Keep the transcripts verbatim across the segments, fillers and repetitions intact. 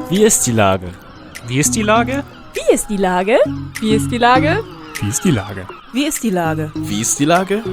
Wie ist die Lage? Wie ist die Lage? Wie ist die Lage? Wie ist die Lage? Wie ist die Lage? Wie ist die Lage? Wie ist die Lage?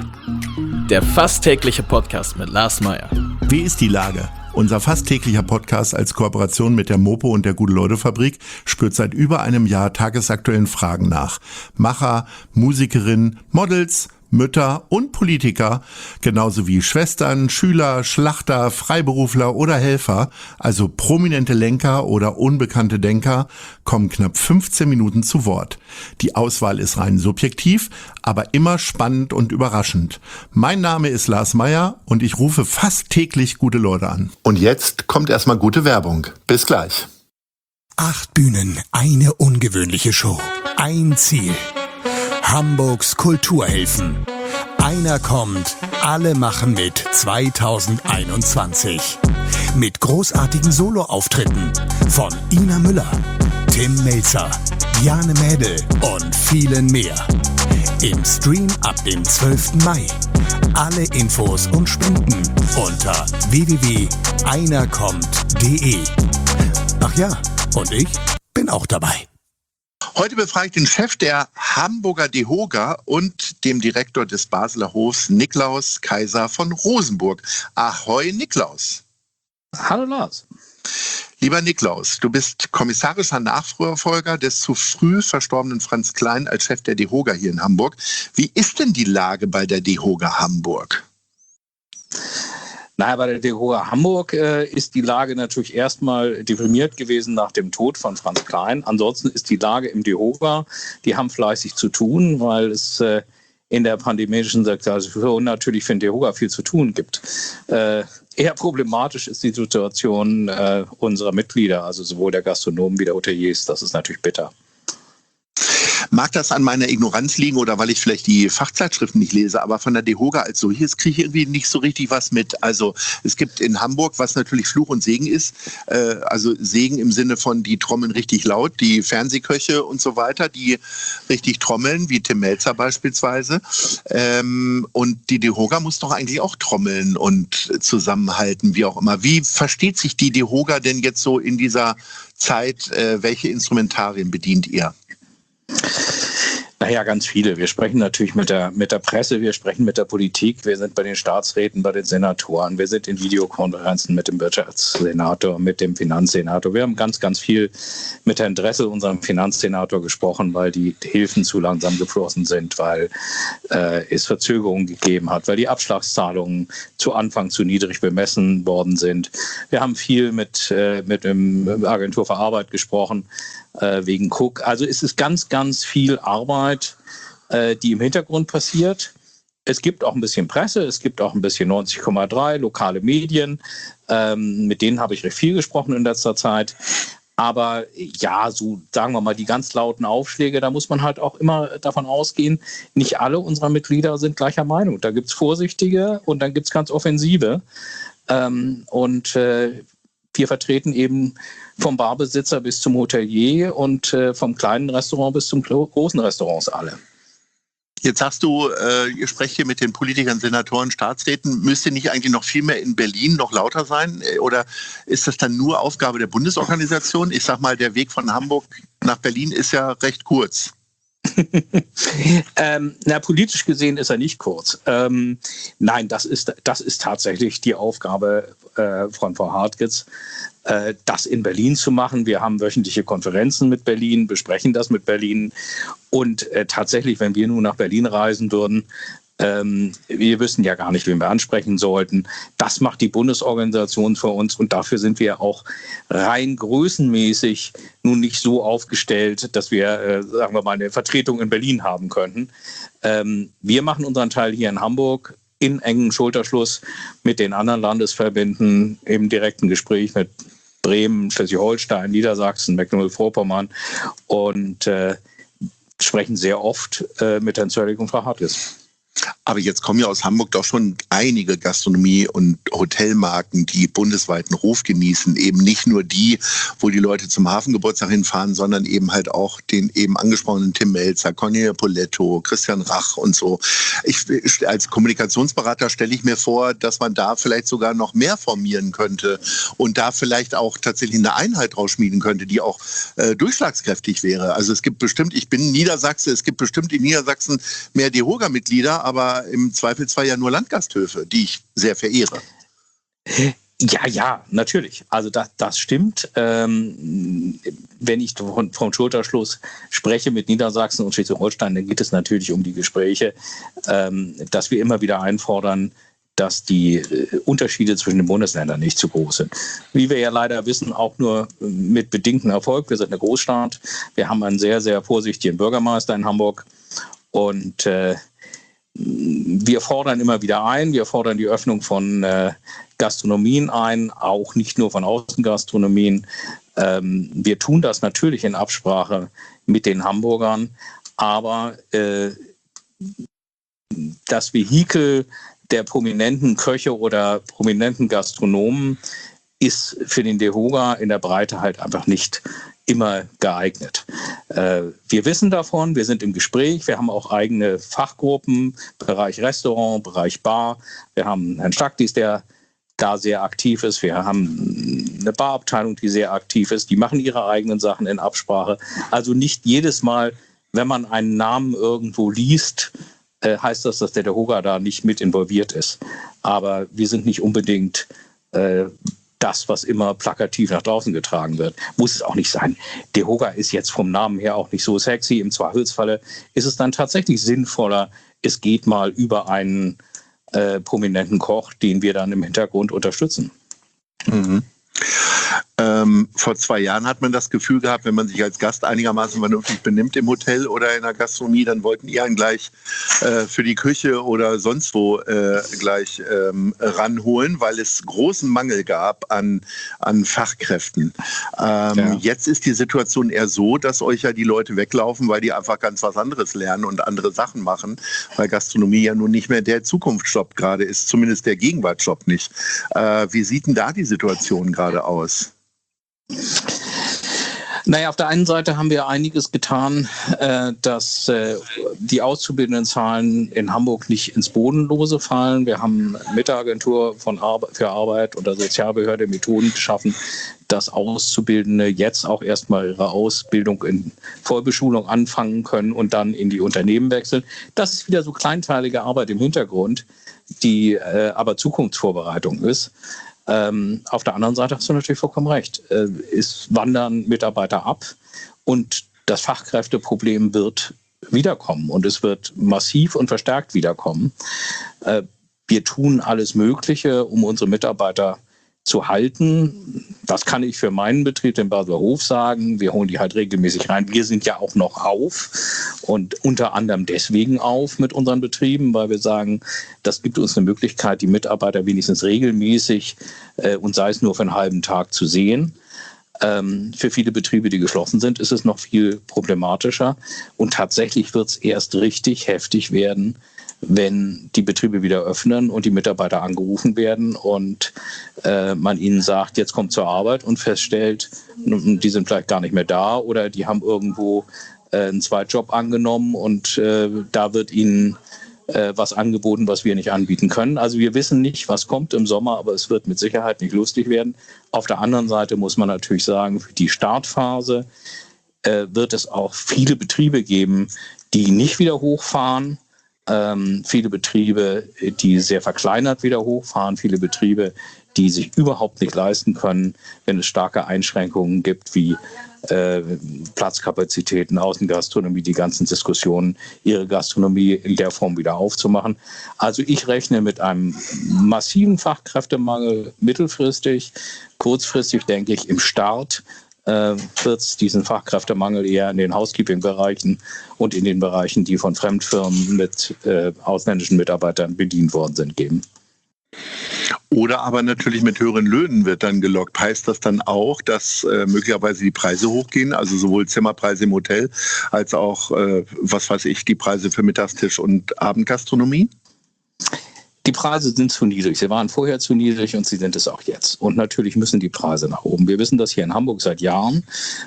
Der fast tägliche Podcast mit Lars Meyer. Wie ist die Lage? Unser fast täglicher Podcast als Kooperation mit der Mopo und der Gute-Leute-Fabrik spürt seit über einem Jahr tagesaktuellen Fragen nach. Macher, Musikerinnen, Models, Mütter und Politiker, genauso wie Schwestern, Schüler, Schlachter, Freiberufler oder Helfer, also prominente Lenker oder unbekannte Denker, kommen knapp fünfzehn Minuten zu Wort. Die Auswahl ist rein subjektiv, aber immer spannend und überraschend. Mein Name ist Lars Meyer und ich rufe fast täglich gute Leute an. Und jetzt kommt erstmal gute Werbung. Bis gleich. Acht Bühnen, eine ungewöhnliche Show. Ein Ziel. Hamburgs Kulturhelfen. Einer kommt, alle machen mit zweitausendeinundzwanzig. Mit großartigen Soloauftritten von Ina Müller, Tim Melzer, Jane Mädel und vielen mehr. Im Stream ab dem zwölften Mai. Alle Infos und Spenden unter w w w punkt einerkommt punkt de. Ach ja, und ich bin auch dabei. Heute befrage ich den Chef der Hamburger DEHOGA und dem Direktor des Basler Hofs, Niklaus Kaiser von Rosenburg. Ahoi, Niklaus. Hallo Lars. Lieber Niklaus, du bist kommissarischer Nachfolger des zu früh verstorbenen Franz Klein als Chef der DEHOGA hier in Hamburg. Wie ist denn die Lage bei der DEHOGA Hamburg? Naja, bei der DEHOGA Hamburg äh, ist die Lage natürlich erstmal deprimiert gewesen nach dem Tod von Franz Klein. Ansonsten ist die Lage im DEHOGA, die haben fleißig zu tun, weil es äh, in der pandemischen Situation natürlich für den DEHOGA viel zu tun gibt. Äh, eher problematisch ist die Situation äh, unserer Mitglieder, also sowohl der Gastronomen wie der Hoteliers. Das ist natürlich bitter. Mag das an meiner Ignoranz liegen oder weil ich vielleicht die Fachzeitschriften nicht lese, aber von der DEHOGA als solches kriege ich irgendwie nicht so richtig was mit. Also es gibt in Hamburg, was natürlich Fluch und Segen ist, äh, also Segen im Sinne von, die trommeln richtig laut, die Fernsehköche und so weiter, die richtig trommeln, wie Tim Melzer beispielsweise. Ähm, und die DEHOGA muss doch eigentlich auch trommeln und zusammenhalten, wie auch immer. Wie versteht sich die DEHOGA denn jetzt so in dieser Zeit? Äh, welche Instrumentarien bedient ihr? Naja, ganz viele. Wir sprechen natürlich mit der, mit der Presse, wir sprechen mit der Politik, wir sind bei den Staatsräten, bei den Senatoren, wir sind in Videokonferenzen mit dem Wirtschaftssenator, mit dem Finanzsenator. Wir haben ganz, ganz viel mit Herrn Dressel, unserem Finanzsenator, gesprochen, weil die Hilfen zu langsam geflossen sind, weil äh, es Verzögerungen gegeben hat, weil die Abschlagszahlungen zu Anfang zu niedrig bemessen worden sind. Wir haben viel mit, äh, mit dem Agentur für Arbeit gesprochen, äh, wegen Cook. Also es ist ganz, ganz viel Arbeit, äh, die im Hintergrund passiert. Es gibt auch ein bisschen Presse, es gibt auch ein bisschen neunzig Komma drei, lokale Medien. Ähm, mit denen habe ich recht viel gesprochen in letzter Zeit. Aber ja, so sagen wir mal, die ganz lauten Aufschläge, da muss man halt auch immer davon ausgehen, nicht alle unserer Mitglieder sind gleicher Meinung. Da gibt es Vorsichtige und dann gibt es ganz Offensive. Ähm, und äh, wir vertreten eben vom Barbesitzer bis zum Hotelier und äh, vom kleinen Restaurant bis zum großen Restaurants alle. Jetzt sagst du, äh, ihr sprecht hier mit den Politikern, Senatoren, Staatsräten. Müsste nicht eigentlich noch viel mehr in Berlin noch lauter sein? Oder ist das dann nur Aufgabe der Bundesorganisation? Ich sag mal, der Weg von Hamburg nach Berlin ist ja recht kurz. ähm, na, politisch gesehen ist er nicht kurz. Ähm, nein, das ist, das ist tatsächlich die Aufgabe äh, von Frau Hartwitz, äh, das in Berlin zu machen. Wir haben wöchentliche Konferenzen mit Berlin, besprechen das mit Berlin. Und äh, tatsächlich, wenn wir nun nach Berlin reisen würden, ähm, wir wüssten ja gar nicht, wen wir ansprechen sollten. Das macht die Bundesorganisation für uns und dafür sind wir auch rein größenmäßig nun nicht so aufgestellt, dass wir, äh, sagen wir mal, eine Vertretung in Berlin haben könnten. Ähm, wir machen unseren Teil hier in Hamburg in engem Schulterschluss mit den anderen Landesverbänden im direkten Gespräch mit Bremen, Schleswig-Holstein, Niedersachsen, Mecklenburg-Vorpommern und äh, sprechen sehr oft äh, mit Herrn Zöllig und Frau Hartwitz. Aber jetzt kommen ja aus Hamburg doch schon einige Gastronomie- und Hotelmarken, die bundesweiten Ruf genießen. Eben nicht nur die, wo die Leute zum Hafengeburtstag hinfahren, sondern eben halt auch den eben angesprochenen Tim Mälzer, Cornelia Poletto, Christian Rach und so. Ich, als Kommunikationsberater stelle ich mir vor, dass man da vielleicht sogar noch mehr formieren könnte und da vielleicht auch tatsächlich eine Einheit draus schmieden könnte, die auch äh, durchschlagskräftig wäre. Also es gibt bestimmt, ich bin Niedersachse, es gibt bestimmt in Niedersachsen mehr DEHOGA-Mitglieder, aber im Zweifelsfall ja nur Landgasthöfe, die ich sehr verehre. Ja, ja, natürlich. Also das, das stimmt. Ähm, wenn ich von, vom Schulterschluss spreche mit Niedersachsen und Schleswig-Holstein, dann geht es natürlich um die Gespräche, ähm, dass wir immer wieder einfordern, dass die äh, Unterschiede zwischen den Bundesländern nicht zu groß sind. Wie wir ja leider wissen, auch nur mit bedingtem Erfolg. Wir sind eine Großstadt. Wir haben einen sehr, sehr vorsichtigen Bürgermeister in Hamburg. Und äh, wir fordern immer wieder ein, wir fordern die Öffnung von äh, Gastronomien ein, auch nicht nur von Außengastronomien. Ähm, wir tun das natürlich in Absprache mit den Hamburgern, aber äh, das Vehikel der prominenten Köche oder prominenten Gastronomen ist für den DEHOGA in der Breite halt einfach nicht immer geeignet. Äh, wir wissen davon, wir sind im Gespräch, wir haben auch eigene Fachgruppen, Bereich Restaurant, Bereich Bar. Wir haben Herrn Staktis, der da sehr aktiv ist. Wir haben eine Barabteilung, die sehr aktiv ist. Die machen ihre eigenen Sachen in Absprache. Also nicht jedes Mal, wenn man einen Namen irgendwo liest, äh, heißt das, dass der DEHOGA da nicht mit involviert ist. Aber wir sind nicht unbedingt äh, das, was immer plakativ nach draußen getragen wird. Muss es auch nicht sein. DEHOGA ist jetzt vom Namen her auch nicht so sexy. Im Zweifelsfalle ist es dann tatsächlich sinnvoller, es geht mal über einen äh, prominenten Koch, den wir dann im Hintergrund unterstützen. Mhm. Ähm, vor zwei Jahren hat man das Gefühl gehabt, wenn man sich als Gast einigermaßen vernünftig benimmt im Hotel oder in der Gastronomie, dann wollten die einen gleich äh, für die Küche oder sonst wo äh, gleich ähm, ranholen, weil es großen Mangel gab an, an Fachkräften. Ähm, ja. Jetzt ist die Situation eher so, dass euch ja die Leute weglaufen, weil die einfach ganz was anderes lernen und andere Sachen machen, weil Gastronomie ja nun nicht mehr der Zukunftsjob gerade ist, zumindest der Gegenwartsjob nicht. Äh, wie sieht denn da die Situation gerade aus? Naja, auf der einen Seite haben wir einiges getan, äh, dass äh, die Auszubildendenzahlen in Hamburg nicht ins Bodenlose fallen. Wir haben mit der Agentur von Arbe- für Arbeit und der Sozialbehörde Methoden geschaffen, dass Auszubildende jetzt auch erstmal ihre Ausbildung in Vollbeschulung anfangen können und dann in die Unternehmen wechseln. Das ist wieder so kleinteilige Arbeit im Hintergrund, die äh, aber Zukunftsvorbereitung ist. Ähm, auf der anderen Seite hast du natürlich vollkommen recht. Äh, es wandern Mitarbeiter ab und das Fachkräfteproblem wird wiederkommen und es wird massiv und verstärkt wiederkommen. Äh, wir tun alles Mögliche, um unsere Mitarbeiter zu halten. Das kann ich für meinen Betrieb, den Basler Hof, sagen. Wir holen die halt regelmäßig rein. Wir sind ja auch noch auf und unter anderem deswegen auf mit unseren Betrieben, weil wir sagen, das gibt uns eine Möglichkeit, die Mitarbeiter wenigstens regelmäßig äh, und sei es nur für einen halben Tag zu sehen. Ähm, für viele Betriebe, die geschlossen sind, ist es noch viel problematischer. Und tatsächlich wird es erst richtig heftig werden, wenn die Betriebe wieder öffnen und die Mitarbeiter angerufen werden und äh, man ihnen sagt, jetzt kommt zur Arbeit und feststellt, die sind vielleicht gar nicht mehr da oder die haben irgendwo äh, einen Zweitjob angenommen und äh, da wird ihnen äh, was angeboten, was wir nicht anbieten können. Also wir wissen nicht, was kommt im Sommer, aber es wird mit Sicherheit nicht lustig werden. Auf der anderen Seite muss man natürlich sagen, für die Startphase äh, wird es auch viele Betriebe geben, die nicht wieder hochfahren. Ähm, viele Betriebe, die sehr verkleinert wieder hochfahren, viele Betriebe, die sich überhaupt nicht leisten können, wenn es starke Einschränkungen gibt, wie äh, Platzkapazitäten, Außengastronomie, die ganzen Diskussionen, ihre Gastronomie in der Form wieder aufzumachen. Also ich rechne mit einem massiven Fachkräftemangel mittelfristig, kurzfristig denke ich im Start, äh, wird es diesen Fachkräftemangel eher in den Housekeeping-Bereichen und in den Bereichen, die von Fremdfirmen mit äh, ausländischen Mitarbeitern bedient worden sind, geben. Oder aber natürlich mit höheren Löhnen wird dann gelockt. Heißt das dann auch, dass äh, möglicherweise die Preise hochgehen, also sowohl Zimmerpreise im Hotel als auch, äh, was weiß ich, die Preise für Mittagstisch und Abendgastronomie? Die Preise sind zu niedrig. Sie waren vorher zu niedrig und sie sind es auch jetzt. Und natürlich müssen die Preise nach oben. Wir wissen das hier in Hamburg seit Jahren.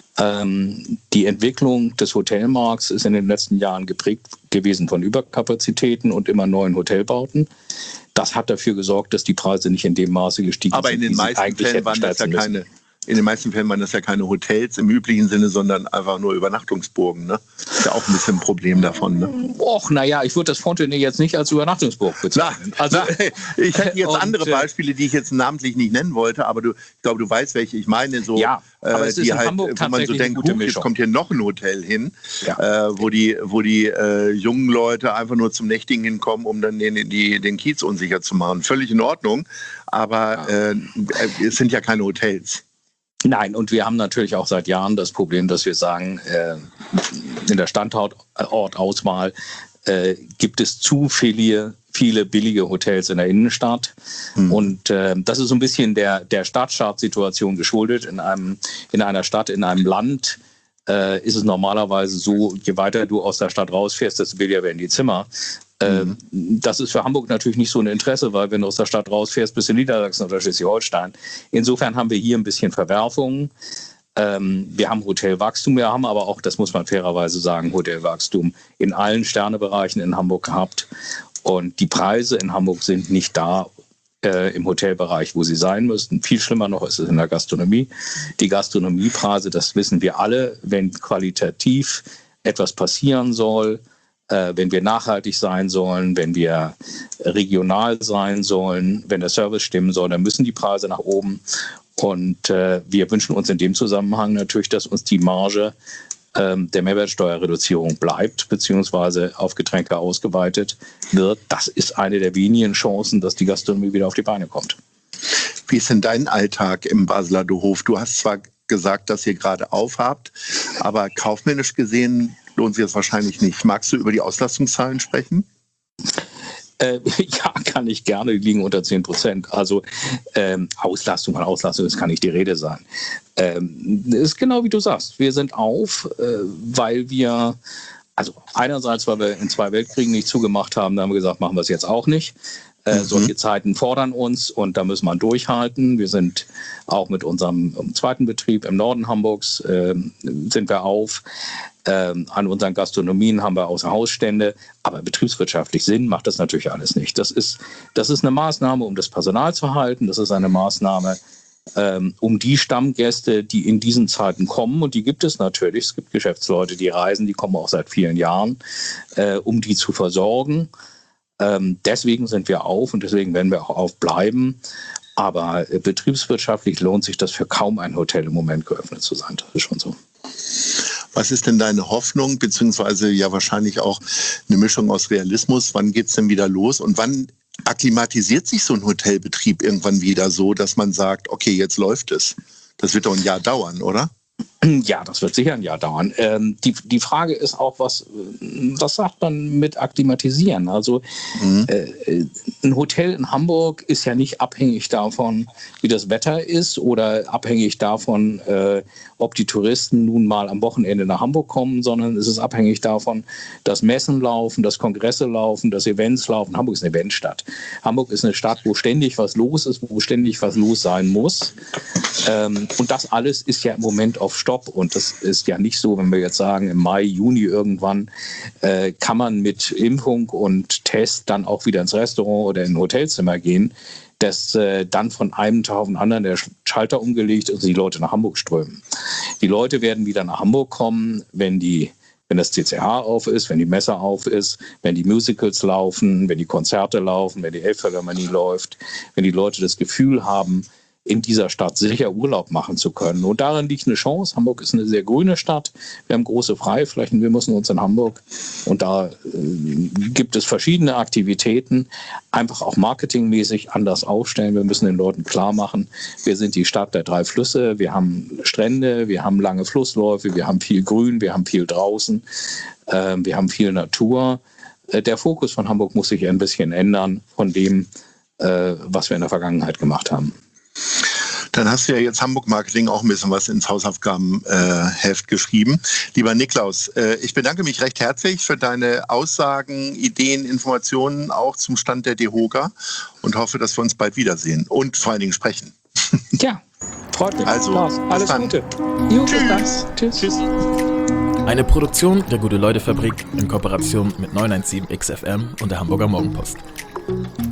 Ähm, die Entwicklung des Hotelmarkts ist in den letzten Jahren geprägt gewesen von Überkapazitäten und immer neuen Hotelbauten. Das hat dafür gesorgt, dass die Preise nicht in dem Maße gestiegen Aber sind. in den meisten Fällen waren das ja keine, in den meisten Fällen waren das ja keine Hotels im üblichen Sinne, sondern einfach nur Übernachtungsburgen. Ne? Ist ja auch ein bisschen ein Problem davon. Ne? Och, naja, ich würde das Fontenay jetzt nicht als Übernachtungsburg bezeichnen. Na, also, na, ich hätte jetzt und, andere Beispiele, die ich jetzt namentlich nicht nennen wollte, aber du, ich glaube, du weißt, welche ich meine. So, ja, aber es ist die in halt, Hamburg wo man so tatsächlich denkt, eine gute huch, jetzt Mischung. kommt hier noch ein Hotel hin, Ja. äh, wo die, wo die äh, jungen Leute einfach nur zum Nächtigen hinkommen, um dann den, die, den Kiez unsicher zu machen. Völlig in Ordnung, aber äh, es sind ja keine Hotels. Nein, und wir haben natürlich auch seit Jahren das Problem, dass wir sagen, äh, in der Standortauswahl äh, gibt es zu viele, viele billige Hotels in der Innenstadt. Hm. Und äh, das ist so ein bisschen der, der Stadtstaat-Situation geschuldet. In, einem, in einer Stadt, in einem Land äh, ist es normalerweise so, je weiter du aus der Stadt rausfährst, desto billiger werden die Zimmer. Mhm. Das ist für Hamburg natürlich nicht so ein Interesse, weil wenn du aus der Stadt rausfährst, bist du in Niedersachsen oder Schleswig-Holstein. Insofern haben wir hier ein bisschen Verwerfungen. Wir haben Hotelwachstum, wir haben aber auch, das muss man fairerweise sagen, Hotelwachstum in allen Sternebereichen in Hamburg gehabt. Und die Preise in Hamburg sind nicht da äh, im Hotelbereich, wo sie sein müssten. Viel schlimmer noch ist es in der Gastronomie. Die Gastronomiepreise, das wissen wir alle, wenn qualitativ etwas passieren soll, wenn wir nachhaltig sein sollen, wenn wir regional sein sollen, wenn der Service stimmen soll, dann müssen die Preise nach oben. Und äh, wir wünschen uns in dem Zusammenhang natürlich, dass uns die Marge ähm, der Mehrwertsteuerreduzierung bleibt, beziehungsweise auf Getränke ausgeweitet wird. Das ist eine der wenigen Chancen, dass die Gastronomie wieder auf die Beine kommt. Wie ist denn dein Alltag im Basler Hof? Du hast zwar gesagt, dass ihr gerade aufhabt, aber kaufmännisch gesehen lohnt sich das wahrscheinlich nicht. Magst du über die Auslastungszahlen sprechen? Äh, ja, kann ich gerne, die liegen unter zehn Prozent. Also ähm, Auslastung an Auslastung, das kann nicht die Rede sein. Ähm, ist genau wie du sagst. Wir sind auf, äh, weil wir, also einerseits, weil wir in zwei Weltkriegen nicht zugemacht haben, da haben wir gesagt, machen wir es jetzt auch nicht. Äh, mhm. Solche Zeiten fordern uns und da müssen wir durchhalten. Wir sind auch mit unserem zweiten Betrieb im Norden Hamburgs, äh, sind wir auf. Ähm, an unseren Gastronomien haben wir Außerhausstände, aber betriebswirtschaftlich Sinn macht das natürlich alles nicht. Das ist, das ist eine Maßnahme, um das Personal zu halten. Das ist eine Maßnahme, ähm, um die Stammgäste, die in diesen Zeiten kommen, und die gibt es natürlich. Es gibt Geschäftsleute, die reisen, die kommen auch seit vielen Jahren, äh, um die zu versorgen. Ähm, deswegen sind wir auf und deswegen werden wir auch aufbleiben. Aber äh, betriebswirtschaftlich lohnt sich das für kaum ein Hotel im Moment geöffnet zu sein. Das ist schon so. Was ist denn deine Hoffnung, beziehungsweise ja wahrscheinlich auch eine Mischung aus Realismus? Wann geht es denn wieder los und wann akklimatisiert sich so ein Hotelbetrieb irgendwann wieder so, dass man sagt, okay, jetzt läuft es? Das wird doch ein Jahr dauern, oder? Ja, das wird sicher ein Jahr dauern. Ähm, die, die Frage ist auch, was, was sagt man mit akklimatisieren? Also mhm. äh, ein Hotel in Hamburg ist ja nicht abhängig davon, wie das Wetter ist oder abhängig davon, äh, ob die Touristen nun mal am Wochenende nach Hamburg kommen, sondern es ist abhängig davon, dass Messen laufen, dass Kongresse laufen, dass Events laufen. Hamburg ist eine Eventstadt. Hamburg ist eine Stadt, wo ständig was los ist, wo ständig was los sein muss. Ähm, und das alles ist ja im Moment auf Stopp. Und das ist ja nicht so, wenn wir jetzt sagen, im Mai, Juni irgendwann äh, kann man mit Impfung und Test dann auch wieder ins Restaurant oder in ein Hotelzimmer gehen, dass äh, dann von einem Tag auf den anderen der Schalter umgelegt ist und die Leute nach Hamburg strömen. Die Leute werden wieder nach Hamburg kommen, wenn die wenn das C C H auf ist, wenn die Messe auf ist, wenn die Musicals laufen, wenn die Konzerte laufen, wenn die Elbphilharmonie läuft, wenn die Leute das Gefühl haben, in dieser Stadt sicher Urlaub machen zu können. Und darin liegt eine Chance. Hamburg ist eine sehr grüne Stadt. Wir haben große Freiflächen. Wir müssen uns in Hamburg, und da äh, gibt es verschiedene Aktivitäten, einfach auch marketingmäßig anders aufstellen. Wir müssen den Leuten klar machen, wir sind die Stadt der drei Flüsse. Wir haben Strände, wir haben lange Flussläufe, wir haben viel Grün, wir haben viel draußen, äh, wir haben viel Natur. Äh, der Fokus von Hamburg muss sich ein bisschen ändern von dem, äh, was wir in der Vergangenheit gemacht haben. Dann hast du ja jetzt Hamburg Marketing auch ein bisschen was ins Hausaufgabenheft äh, geschrieben. Lieber Niklaus, äh, ich bedanke mich recht herzlich für deine Aussagen, Ideen, Informationen auch zum Stand der DEHOGA und hoffe, dass wir uns bald wiedersehen und vor allen Dingen sprechen. Ja, freut mich. Also, Klaus, alles dann. Gute. Jo, Tschüss. Tschüss. Tschüss. Eine Produktion der Gute-Leute-Fabrik in Kooperation mit neun eins sieben X F M und der Hamburger Morgenpost.